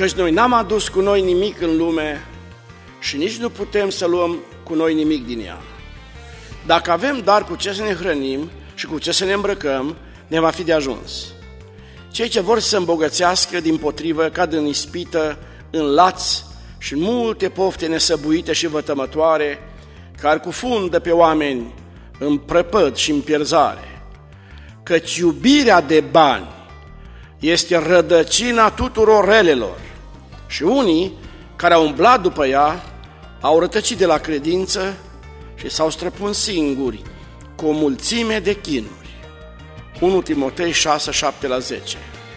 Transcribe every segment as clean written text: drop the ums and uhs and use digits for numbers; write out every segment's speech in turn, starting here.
căci noi n-am adus cu noi nimic în lume și nici nu putem să luăm cu noi nimic din ea. Dacă avem dar cu ce să ne hrănim și cu ce să ne îmbrăcăm, ne va fi de ajuns. Cei ce vor să se îmbogățească, dimpotrivă, cad în ispită, în lați și în multe pofte nesăbuite și vătămătoare, care cufundă pe oameni în prăpăd și în pierzare. Căci iubirea de bani este rădăcina tuturor relelor și unii care au umblat după ea au rătăcit de la credință și s-au străpuns singuri cu o mulțime de chinuri. 1 Timotei 6, 7-10.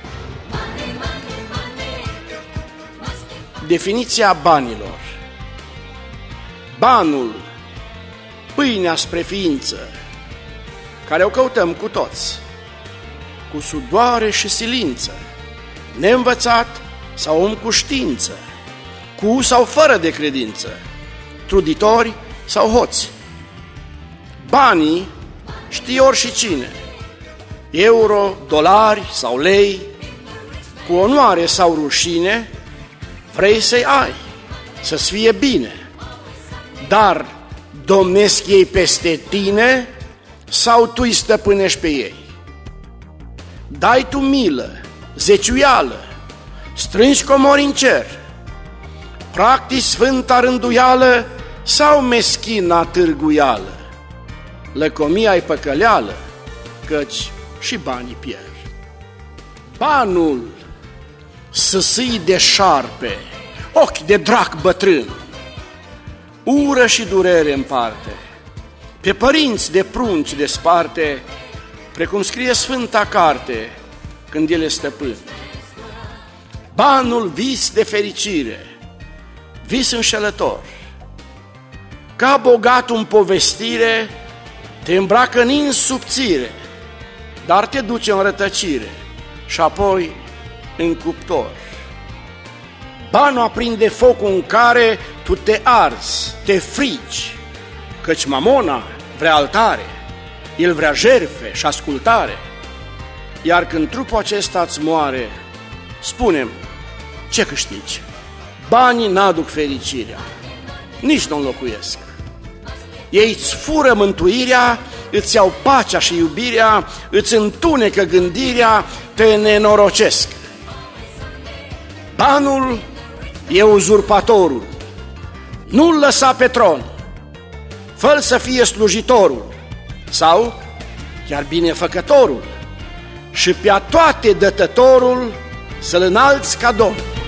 Definiția banilor. Banul, pâinea spre ființă, care o căutăm cu toți, cu sudoare și silință, neînvățat sau om cu știință, cu sau fără de credință, truditori sau hoți. Banii știe oricine, euro, dolari sau lei, cu onoare sau rușine, vrei să-i ai, să-ți fie bine, dar domnesc ei peste tine sau tu îi stăpânești pe ei? Dai tu milă, zeciuială, strângi comori în cer, practici sfânta rânduială sau meschina târguială? Lăcomia-i păcăleală, căci și banii pierd. Banul săsâi de șarpe, ochi de drac bătrân, ură și durere împarte, pe părinți de prunci desparte, precum scrie Sfânta Carte când el e stăpân. Banul vis de fericire, vis înșelător, ca bogatul în povestire, te îmbracă în insubțire, dar te duce în rătăcire și apoi în cuptor. Banul aprinde focul în care tu te arzi, te frici, căci Mamona vrea altare, el vrea jertfe și ascultare. Iar când trupul acesta îți moare, spune-mi, ce câștigi? Banii n-aduc fericirea, nici nu înlocuiesc. Ei îți fură mântuirea, îți iau pacea și iubirea, îți întunecă gândirea, te nenorocesc. Banul e uzurpatorul, nu-l lăsa pe tron, fă-l să fie slujitorul sau chiar binefăcătorul și pe-a toate dătătorul să-l înalți ca domn.